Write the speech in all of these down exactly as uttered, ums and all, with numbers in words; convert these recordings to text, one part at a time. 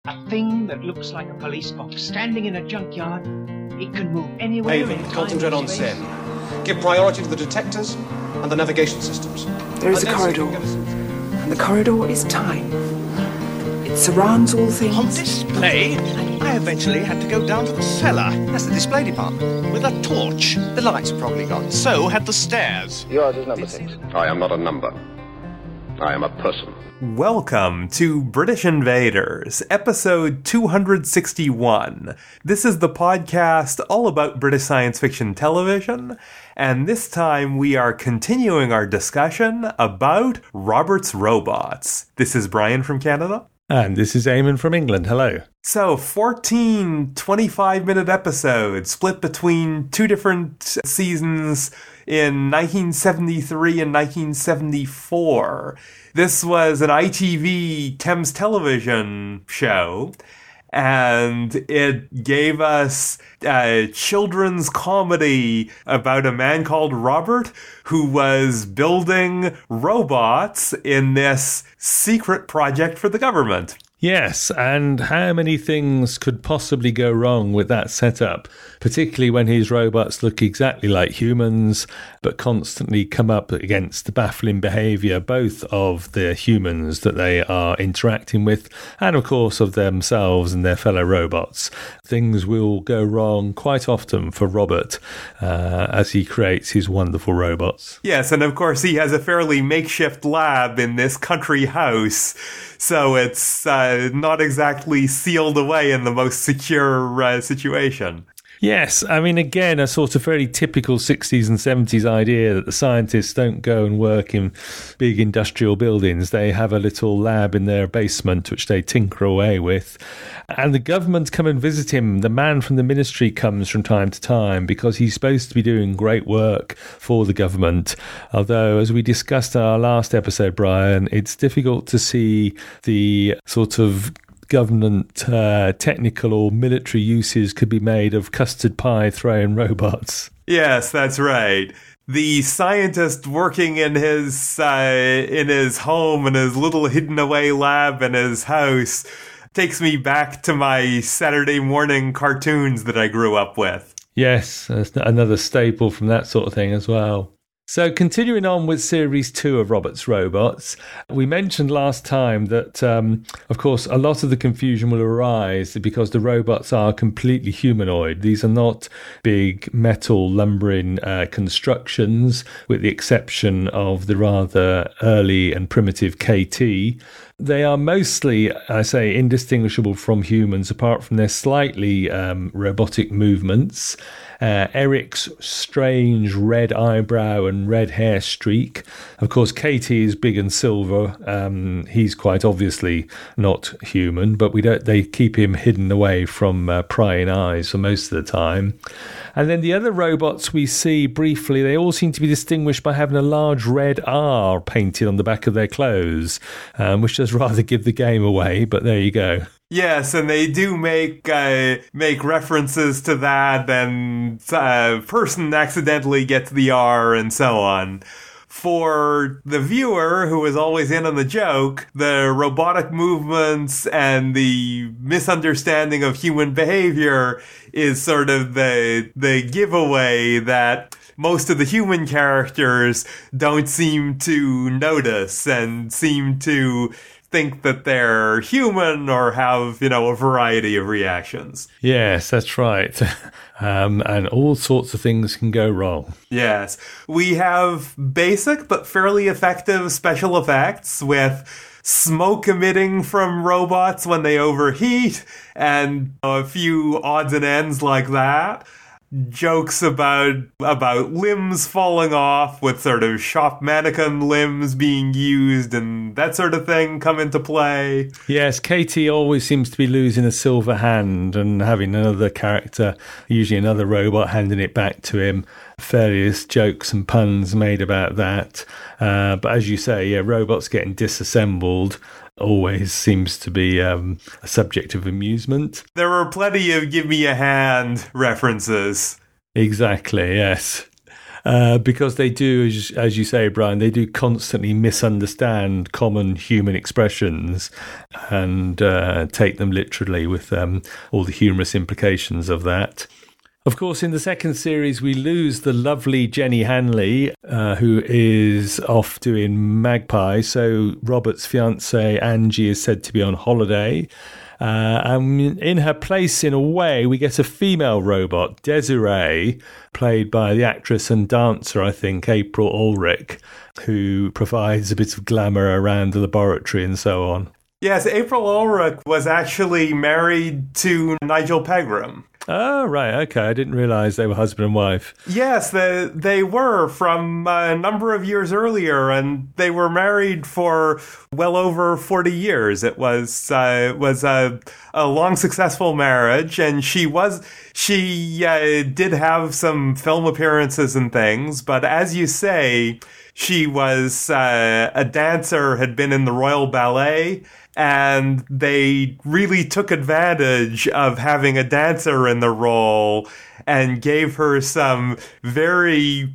A thing that looks like a police box standing in a junkyard. It can move anywhere. Haven, concentrate on Sen. Give priority to the detectors and the navigation systems. There is a corridor, and the corridor is time. It surrounds all things. On display, I eventually had to go down to the cellar. That's the display department. With a torch. The lights are probably gone. So had the stairs. Yours is number six. I am not a number. I am a person. Welcome to British Invaders, episode two hundred sixty-one. This is the podcast all about British science fiction television, and this time we are continuing our discussion about Robert's Robots. This is Brian from Canada. And this is Eamon from England. Hello. So, fourteen twenty-five-minute episodes split between two different seasons in nineteen seventy-three and nineteen seventy-four. This was an I T V Thames Television show, and it gave us a children's comedy about a man called Robert who was building robots in this secret project for the government. Yes, and how many things could possibly go wrong with that setup, particularly when his robots look exactly like humans, but constantly come up against the baffling behaviour both of the humans that they are interacting with, and of course of themselves and their fellow robots. Things will go wrong quite often for Robert uh, as he creates his wonderful robots. Yes, and of course he has a fairly makeshift lab in this country house, so it's uh, not exactly sealed away in the most secure uh, situation. Yes, I mean, again, a sort of very typical sixties and seventies idea that the scientists don't go and work in big industrial buildings. They have a little lab in their basement which they tinker away with. And the government come and visit him. The man from the ministry comes from time to time because he's supposed to be doing great work for the government. Although, as we discussed in our last episode, Brian, it's difficult to see the sort of government uh, technical or military uses could be made of custard pie throwing robots. Yes, that's right. The scientist working in his uh, in his home, in his little hidden away lab in his house, takes me back to my Saturday morning cartoons that I grew up with. Yes, another staple from that sort of thing as well. So continuing on with Series two of Robert's Robots, we mentioned last time that, um, of course, a lot of the confusion will arise because the robots are completely humanoid. These are not big metal lumbering uh, constructions, with the exception of the rather early and primitive K T. They are mostly, I say, indistinguishable from humans, apart from their slightly um, robotic movements. Uh, Eric's strange red eyebrow and red hair streak. Of course, Katie is big and silver. Um, he's quite obviously not human, but we don't. They keep him hidden away from uh, prying eyes for most of the time. And then the other robots we see briefly, they all seem to be distinguished by having a large red R painted on the back of their clothes, um, which does rather give the game away, but there you go. Yes, and they do make uh, make references to that, and a person accidentally gets the R and so on. For the viewer who is always in on the joke, the robotic movements and the misunderstanding of human behavior is sort of the the giveaway that most of the human characters don't seem to notice and seem to think that they're human or have, you know, a variety of reactions. Yes, that's right. Um, and all sorts of things can go wrong. Yes. We have basic but fairly effective special effects with smoke emitting from robots when they overheat and a few odds and ends like that. Jokes about about limbs falling off with sort of shop mannequin limbs being used and that sort of thing come into play. Yes, Katie always seems to be losing a silver hand and having another character, usually another robot, handing it back to him. Various jokes and puns made about that. Uh, but as you say, yeah, robots getting disassembled always seems to be um, a subject of amusement. There were plenty of give me a hand references. Exactly, yes. uh, because they do, as, as you say, Brian, they do constantly misunderstand common human expressions and uh, take them literally with um, all the humorous implications of that. Of course, in the second series, we lose the lovely Jenny Hanley, uh, who is off doing Magpie. So Robert's fiancée, Angie, is said to be on holiday. Uh, and in her place, in a way, we get a female robot, Desiree, played by the actress and dancer, I think, April Ulrich, who provides a bit of glamour around the laboratory and so on. Yes, April Ulrich was actually married to Nigel Pegram. Oh, right, okay. I didn't realise they were husband and wife. Yes, they, they were from a number of years earlier, and they were married for well over forty years. It was uh, it was a, a long, successful marriage, and she was she uh, did have some film appearances and things, but as you say, she was uh, a dancer, had been in the Royal Ballet, and they really took advantage of having a dancer in the role and gave her some very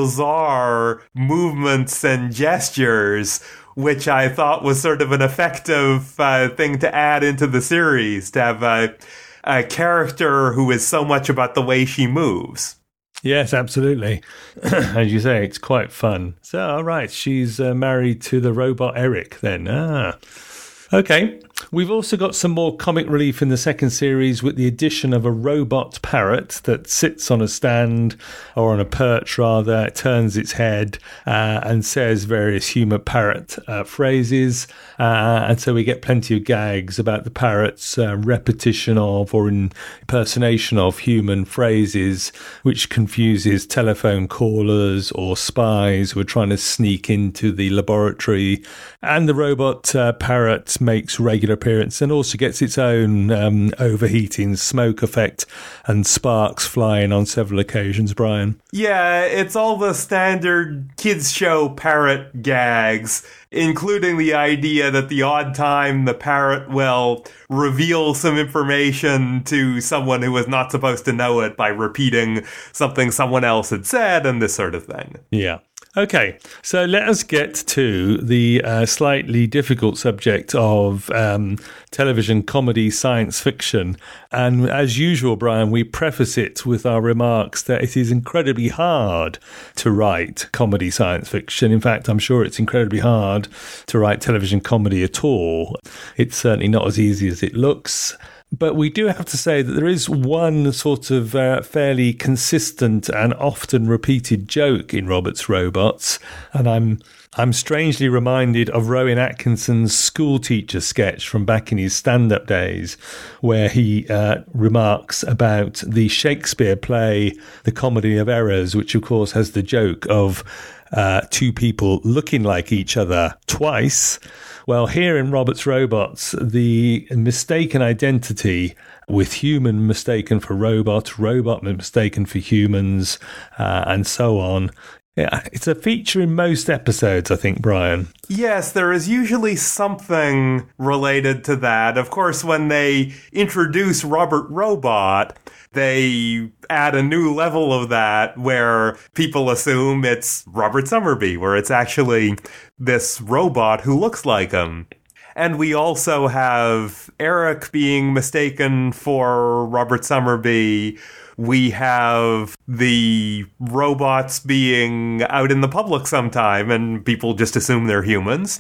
bizarre movements and gestures, which I thought was sort of an effective uh, thing to add into the series, to have a, a character who is so much about the way she moves. Yes, absolutely. As you say, it's quite fun. So, all right, she's uh, married to the robot Eric then. Ah. Okay, we've also got some more comic relief in the second series with the addition of a robot parrot that sits on a stand, or on a perch rather, turns its head uh, and says various humour parrot uh, phrases. Uh, and so we get plenty of gags about the parrot's uh, repetition of or impersonation of human phrases, which confuses telephone callers or spies who are trying to sneak into the laboratory. And the robot uh, parrot makes regular appearance and also gets its own um, overheating smoke effect and sparks flying on several occasions, Brian. Yeah, it's all the standard kids show parrot gags, including the idea that the odd time the parrot will reveal some information to someone who was not supposed to know it by repeating something someone else had said and this sort of thing. Yeah. Okay, so let us get to the uh, slightly difficult subject of um, television comedy science fiction. And as usual, Brian, we preface it with our remarks that it is incredibly hard to write comedy science fiction. In fact, I'm sure it's incredibly hard to write television comedy at all. It's certainly not as easy as it looks. But we do have to say that there is one sort of uh, fairly consistent and often repeated joke in Robert's Robots, and I'm I'm strangely reminded of Rowan Atkinson's school teacher sketch from back in his stand-up days, where he uh, remarks about the Shakespeare play The Comedy of Errors, which of course has the joke of uh, two people looking like each other twice. Well, here in Robert's Robots, the mistaken identity with human mistaken for robot, robot mistaken for humans, uh, and so on. Yeah, it's a feature in most episodes, I think, Brian. Yes, there is usually something related to that. Of course, when they introduce Robert Robot, they add a new level of that where people assume it's Robert Somerby, where it's actually this robot who looks like him. And we also have Eric being mistaken for Robert Somerby. We have the robots being out in the public sometime and people just assume they're humans.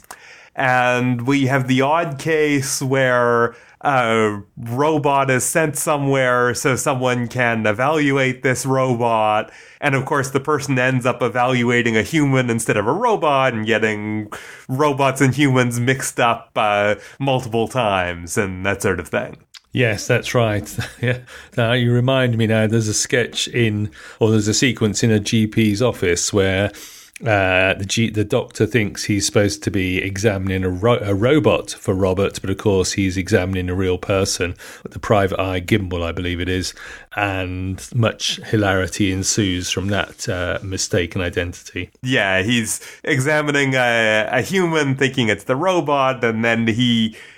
And we have the odd case where a robot is sent somewhere so someone can evaluate this robot. And of course, the person ends up evaluating a human instead of a robot and getting robots and humans mixed up uh, multiple times and that sort of thing. Yes, that's right. Yeah. Now you remind me now, there's a sketch in, or there's a sequence in a G P's office where uh, the G, the doctor thinks he's supposed to be examining a, ro- a robot for Robert, but of course he's examining a real person, the private eye gimbal, I believe it is, and much hilarity ensues from that uh, mistaken identity. Yeah, he's examining a, a human thinking it's the robot, and then he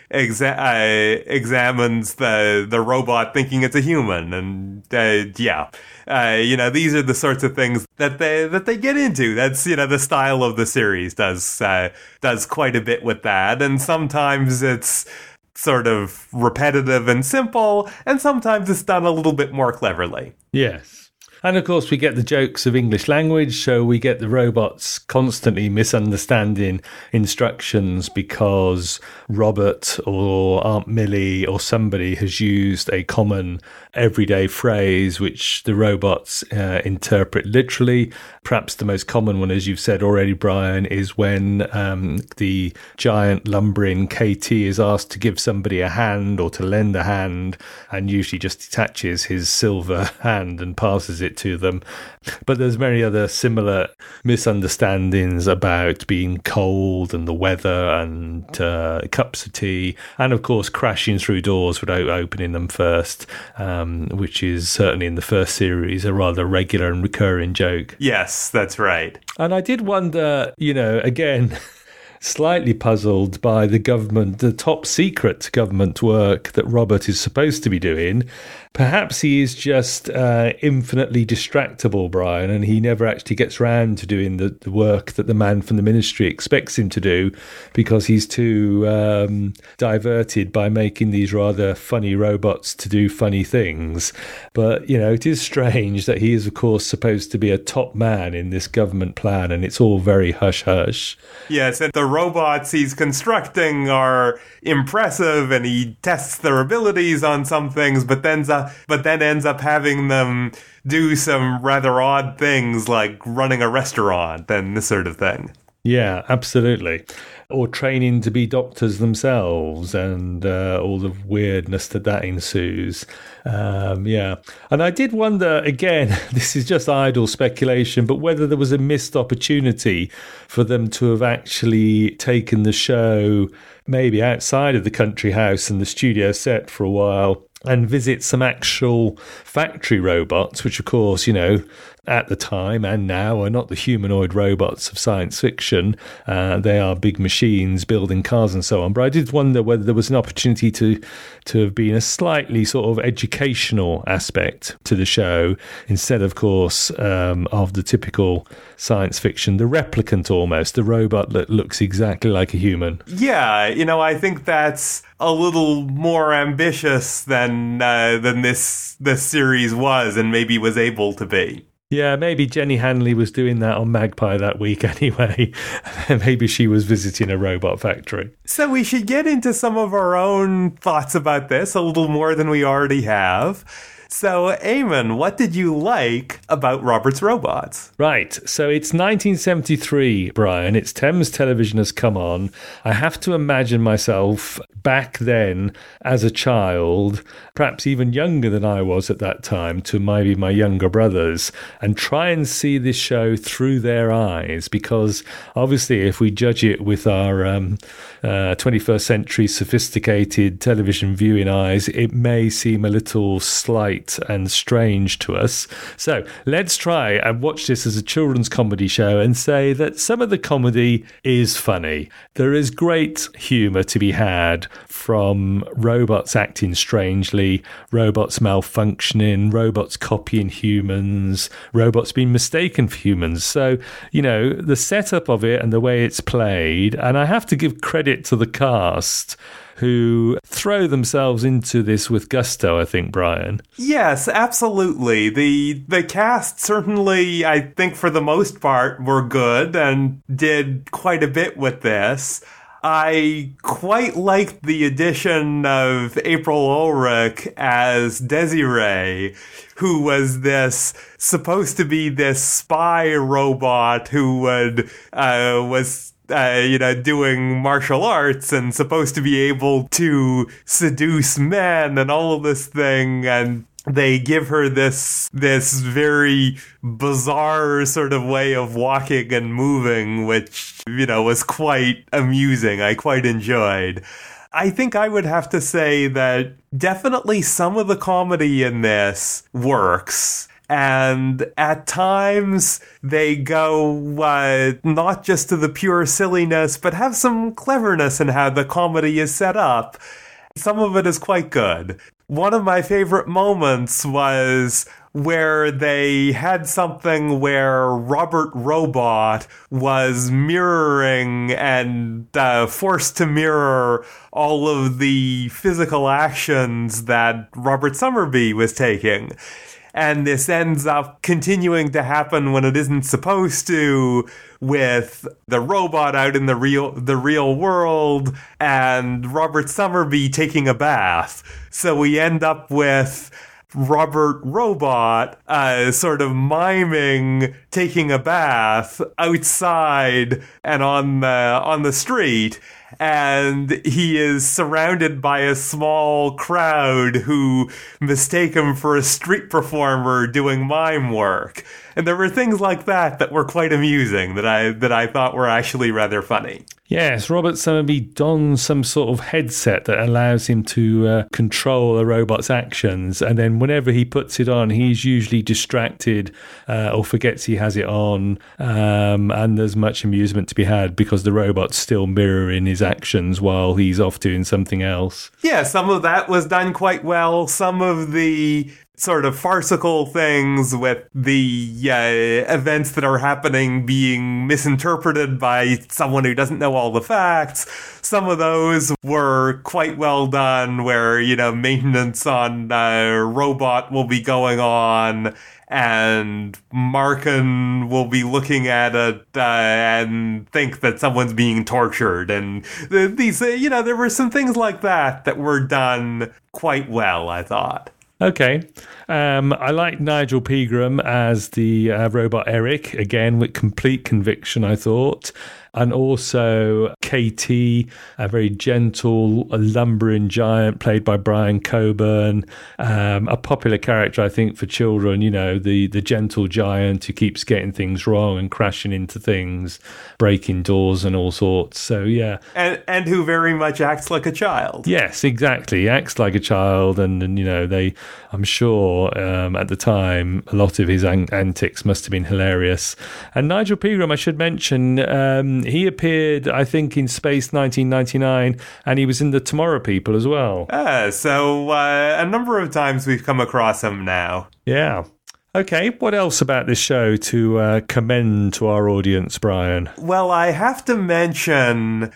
exa- uh, examines the the robot thinking it's a human, and uh, yeah, uh, you know, these are the sorts of things that they that they get into. That's, you know, the style of the series does uh, does quite a bit with that, and sometimes it's sort of repetitive and simple, and sometimes it's done a little bit more cleverly. Yes. And of course, we get the jokes of English language, so we get the robots constantly misunderstanding instructions because Robert or Aunt Millie or somebody has used a common everyday phrase which the robots uh, interpret literally. Perhaps the most common one, as you've said already, Brian, is when um, the giant lumbering K T is asked to give somebody a hand or to lend a hand, and usually just detaches his silver hand and passes it to them. But there's many other similar misunderstandings about being cold and the weather and uh, cups of tea, and of course crashing through doors without opening them first, um, which is certainly in the first series a rather regular and recurring joke. Yes, that's right. And I did wonder, you know, again, slightly puzzled by the government, the top secret government work that Robert is supposed to be doing. Perhaps he is just uh, infinitely distractible, Brian, and he never actually gets round to doing the, the work that the man from the ministry expects him to do because he's too um, diverted by making these rather funny robots to do funny things. But, you know, it is strange that he is, of course, supposed to be a top man in this government plan, and it's all very hush-hush. Yes, and the robots he's constructing are impressive, and he tests their abilities on some things, but then but then ends up having them do some rather odd things like running a restaurant and this sort of thing. Yeah, absolutely. Or training to be doctors themselves, and uh, all the weirdness that that ensues. Um, yeah. And I did wonder, again, this is just idle speculation, but whether there was a missed opportunity for them to have actually taken the show maybe outside of the country house and the studio set for a while and visit some actual factory robots, which, of course, you know, at the time and now are not the humanoid robots of science fiction. Uh, they are big machines building cars and so on. But I did wonder whether there was an opportunity to to have been a slightly sort of educational aspect to the show instead, of course, um, of the typical science fiction, the replicant almost, the robot that looks exactly like a human. Yeah, you know, I think that's a little more ambitious than uh, than this this series was and maybe was able to be. Yeah, maybe Jenny Hanley was doing that on Magpie that week anyway. Maybe she was visiting a robot factory. So we should get into some of our own thoughts about this a little more than we already have. So, Eamon, what did you like about Robert's Robots? Right, so it's nineteen seventy-three, Brian. It's Thames Television has come on. I have to imagine myself back then as a child, perhaps even younger than I was at that time, to maybe my younger brothers, and try and see this show through their eyes, because obviously if we judge it with our um, uh, twenty-first century sophisticated television viewing eyes, it may seem a little slight and strange to us. So let's try and watch this as a children's comedy show and say that some of the comedy is funny. There is great humour to be had from robots acting strangely, robots malfunctioning, robots copying humans, robots being mistaken for humans. So, you know, the setup of it and the way it's played, and I have to give credit to the cast who throw themselves into this with gusto, I think, Brian. Yes, absolutely. The the cast certainly, I think for the most part, were good and did quite a bit with this. I quite liked the addition of April Ulrich as Desiree, who was this, supposed to be this spy robot who would, uh, was Uh, you know, doing martial arts and supposed to be able to seduce men and all of this thing, and they give her this this very bizarre sort of way of walking and moving, which, you know, was quite amusing. I quite enjoyed. I think I would have to say that definitely some of the comedy in this works. And at times, they go uh, not just to the pure silliness, but have some cleverness in how the comedy is set up. Some of it is quite good. One of my favorite moments was where they had something where Robert Robot was mirroring and uh, forced to mirror all of the physical actions that Robert Summerbee was taking. And this ends up continuing to happen when it isn't supposed to, with the robot out in the real the real world and Robert Summerbee taking a bath. So we end up with Robert Robot uh, sort of miming taking a bath outside and on the on the street. And he is surrounded by a small crowd who mistake him for a street performer doing mime work. And there were things like that that were quite amusing, that I that I thought were actually rather funny. Yes, Robert Summerbee dons some sort of headset that allows him to uh, control a robot's actions, and then whenever he puts it on, he's usually distracted uh, or forgets he has it on, um, and there's much amusement to be had because the robot's still mirroring his actions while he's off doing something else. Yeah, some of that was done quite well. Some of the sort of farcical things with the uh, events that are happening being misinterpreted by someone who doesn't know all the facts. Some of those were quite well done, where, you know, maintenance on a robot will be going on and Markin will be looking at it uh, and think that someone's being tortured. And th- these, uh, you know, there were some things like that that were done quite well, I thought. Okay. Um, I like Nigel Pegram as the uh, robot Eric, again, with complete conviction, I thought. And also K T, a very gentle, a lumbering giant played by Brian Coburn. Um, a popular character, I think, for children, you know, the, the gentle giant who keeps getting things wrong and crashing into things, breaking doors and all sorts. So, yeah. And and who very much acts like a child. Yes, exactly. He acts like a child. And, and you know, they, I'm sure um, at the time, a lot of his an- antics must have been hilarious. And Nigel Pegram, I should mention, um, he appeared, I think, in Space nineteen ninety-nine, and he was in The Tomorrow People as well. Ah, so uh, a number of times we've come across him now. Yeah. Okay, what else about this show to uh, commend to our audience, Brian? Well, I have to mention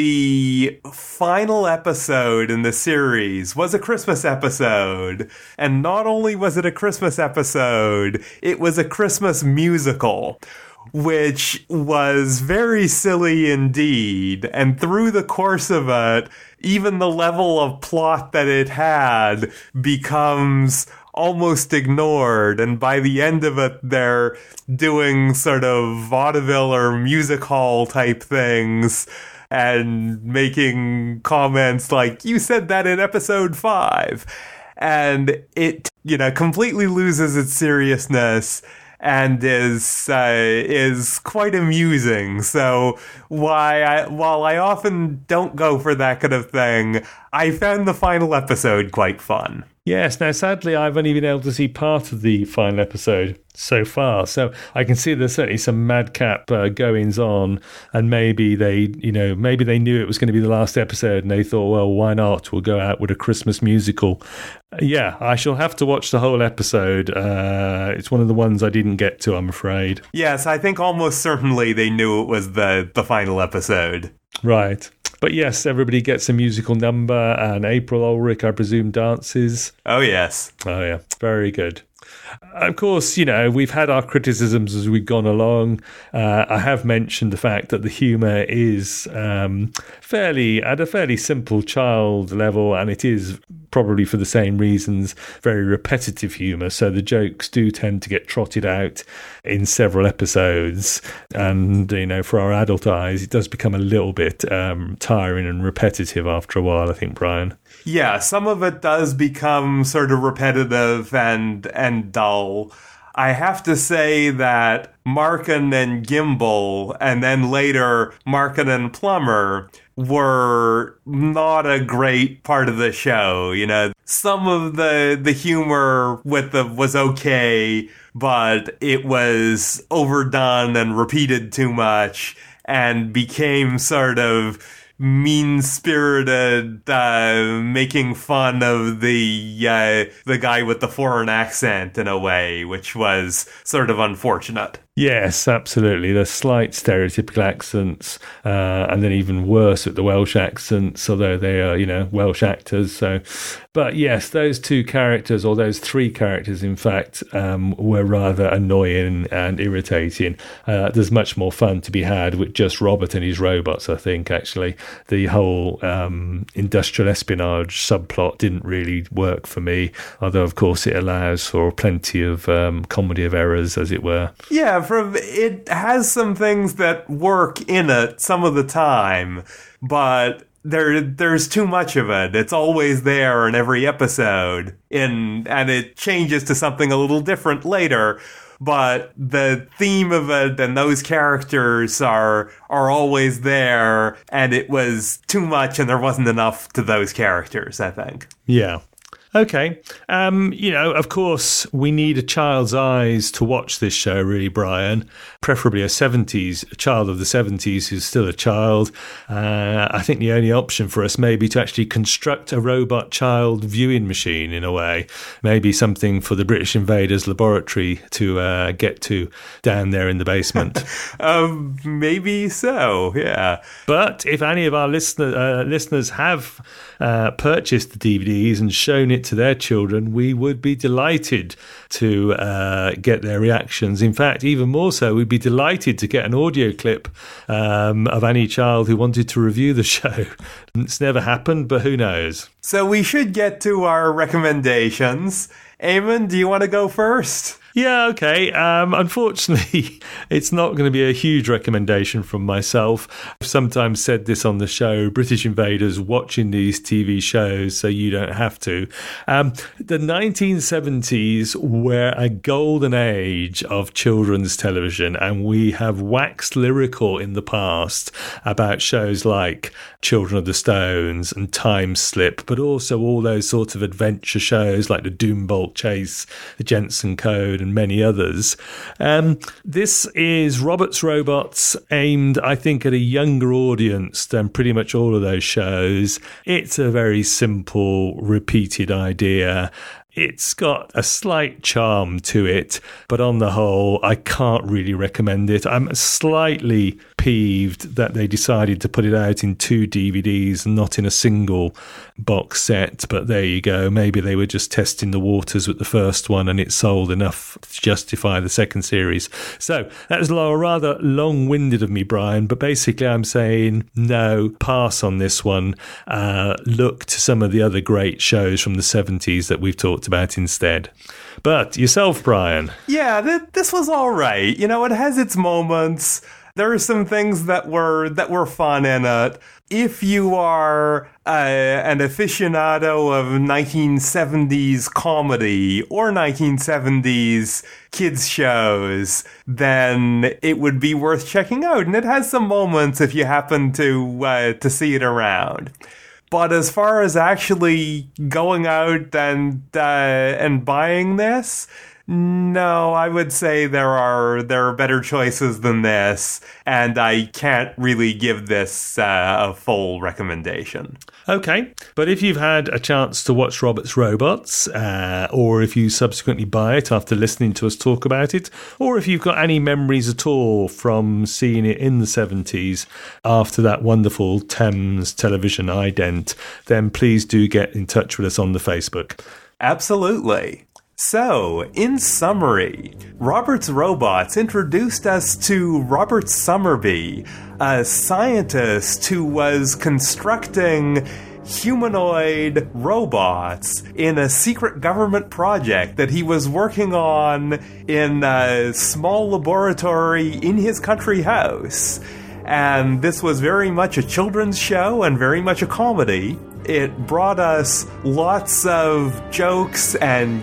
the final episode in the series was a Christmas episode. And not only was it a Christmas episode, it was a Christmas musical, which was very silly indeed. And through the course of it, even the level of plot that it had becomes almost ignored, and by the end of it, they're doing sort of vaudeville or music hall type things and making comments like, you said that in episode five. And it, you know, completely loses its seriousness and is uh, is quite amusing. So why I, while I often don't go for that kind of thing, I found the final episode quite fun. Yes, now sadly I've only been able to see part of the final episode so far, so I can see there's certainly some madcap uh, goings on, and maybe they, you know, maybe they knew it was going to be the last episode and they thought, well, why not? We'll go out with a Christmas musical. Uh, yeah, I shall have to watch the whole episode. Uh, it's one of the ones I didn't get to, I'm afraid. Yes, I think almost certainly they knew it was the, the final episode. Right. But yes, everybody gets a musical number, and April Ulrich, I presume, dances. Oh, yes. Oh, yeah. Very good. Of course, you know, we've had our criticisms as we've gone along. Uh, I have mentioned the fact that the humour is um, fairly, at a fairly simple child level, and it is probably for the same reasons, very repetitive humour. So the jokes do tend to get trotted out in several episodes. And, you know, for our adult eyes, it does become a little bit um, tiring and repetitive after a while, I think, Brian. Yeah, some of it does become sort of repetitive and and dull. I have to say that Markin and Gimbal, and then later Markin and Plummer, were not a great part of the show. You know, some of the the humor with the was okay, but it was overdone and repeated too much and became sort of mean-spirited, uh, making fun of the uh, the guy with the foreign accent in a way, which was sort of unfortunate. Yes, absolutely. The slight stereotypical accents, uh, and then even worse with the Welsh accents, although they are, you know, Welsh actors. So, but yes, those two characters, or those three characters, in fact, um, were rather annoying and irritating. Uh, there's much more fun to be had with just Robert and his robots, I think, actually. The whole um, industrial espionage subplot didn't really work for me, although, of course, it allows for plenty of um, comedy of errors, as it were. Yeah, from it has some things that work in it some of the time, but there there's too much of it. It's always there in every episode, in and it changes to something a little different later. But the theme of it and those characters are are always there, and it was too much, and there wasn't enough to those characters, I think. Yeah. Okay. Um, you know, of course, we need a child's eyes to watch this show, really, Brian. Preferably a seventies, a child of the seventies who's still a child. Uh, I think the only option for us may be to actually construct a robot child viewing machine in a way. Maybe something for the British Invaders Laboratory to uh, get to down there in the basement. um, maybe so, yeah. But if any of our listener, uh, listeners have uh, purchased the D V Ds and shown it to their children, we would be delighted to uh, get their reactions. In fact, even more so, we'd be delighted to get an audio clip um, of any child who wanted to review the show. It's never happened, but who knows? So we should get to our recommendations. Eamon, do you want to go first? Yeah, okay. Um, unfortunately, it's not going to be a huge recommendation from myself. I've sometimes said this on the show, British Invaders watching these T V shows so you don't have to. Um, the nineteen seventies were a golden age of children's television, and we have waxed lyrical in the past about shows like Children of the Stones and Time Slip, but also all those sorts of adventure shows like the Doombolt Chase, the Jensen Code, and many others. Um, this is Robert's Robots, aimed, I think, at a younger audience than pretty much all of those shows. It's a very simple, repeated idea. It's got a slight charm to it, but on the whole, I can't really recommend it. I'm slightly peeved that they decided to put it out in two D V Ds and not in a single box set, but there you go. Maybe they were just testing the waters with the first one and it sold enough to justify the second series. So that was rather long-winded of me, Brian, but basically I'm saying no, pass on this one. Uh, look to some of the other great shows from the seventies that we've talked about instead. But yourself, Brian? Yeah, th- this was all right. You know, it has its moments. There are some things that were that were fun in it. If you are uh, an aficionado of nineteen seventies comedy or nineteen seventies kids shows, then it would be worth checking out. And it has some moments if you happen to uh, to see it around. But as far as actually going out and uh, and buying this, no, I would say there are there are better choices than this, and I can't really give this uh, a full recommendation. Okay, but if you've had a chance to watch Robert's Robots, uh, or if you subsequently buy it after listening to us talk about it, or if you've got any memories at all from seeing it in the seventies after that wonderful Thames television ident, then please do get in touch with us on the Facebook. Absolutely. So, in summary, Robert's Robots introduced us to Robert Summerbee, a scientist who was constructing humanoid robots in a secret government project that he was working on in a small laboratory in his country house. And this was very much a children's show and very much a comedy. It brought us lots of jokes and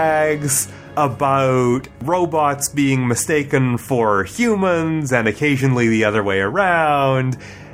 gags about robots being mistaken for humans and occasionally the other way around.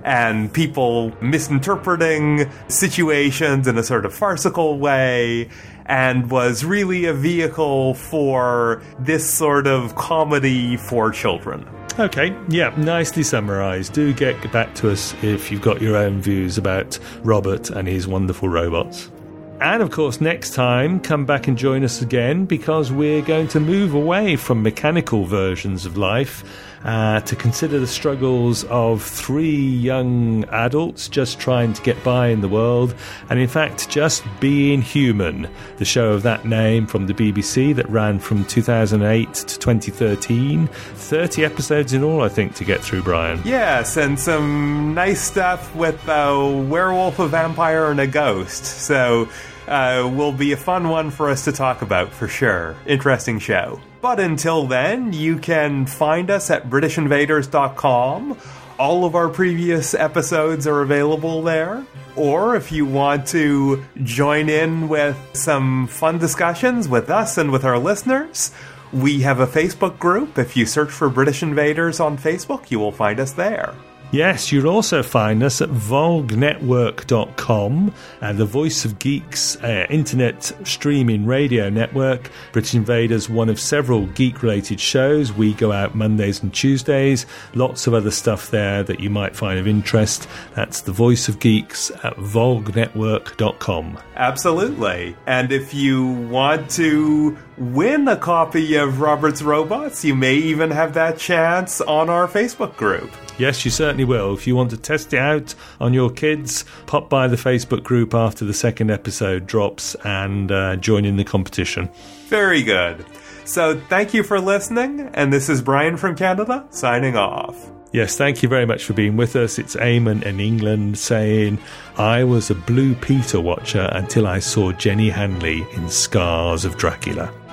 and people misinterpreting situations in a sort of farcical way, and was really a vehicle for this sort of comedy for children. Okay, yeah, nicely summarised. Do get back to us if you've got your own views about Robert and his wonderful robots. And of course, next time, come back and join us again, because we're going to move away from mechanical versions of life uh, to consider the struggles of three young adults just trying to get by in the world, and in fact, just being human. The show of that name from the B B C that ran from two thousand eight to twenty thirteen. thirty episodes in all, I think, to get through, Brian. Yes, and some nice stuff with a werewolf, a vampire, and a ghost. So uh, will be a fun one for us to talk about, for sure. Interesting show. But until then, you can find us at British Invaders dot com. All of our previous episodes are available there. Or if you want to join in with some fun discussions with us and with our listeners, we have a Facebook group. If you search for British Invaders on Facebook, you will find us there. Yes, you'll also find us at Volg Network dot com, uh, the Voice of Geeks uh, internet streaming radio network. British Invaders, one of several geek-related shows. We go out Mondays and Tuesdays. Lots of other stuff there that you might find of interest. That's the Voice of Geeks at Volg Network dot com. Absolutely. And if you want to win a copy of Robert's Robots, you may even have that chance on our Facebook group. Yes, you certainly will. If you want to test it out on your kids, pop by the Facebook group after the second episode drops and uh, join in the competition. Very good. So thank you for listening, and this is Brian from Canada, signing off. Yes, thank you very much for being with us. It's Eamon in England saying, I was a Blue Peter watcher until I saw Jenny Hanley in Scars of Dracula.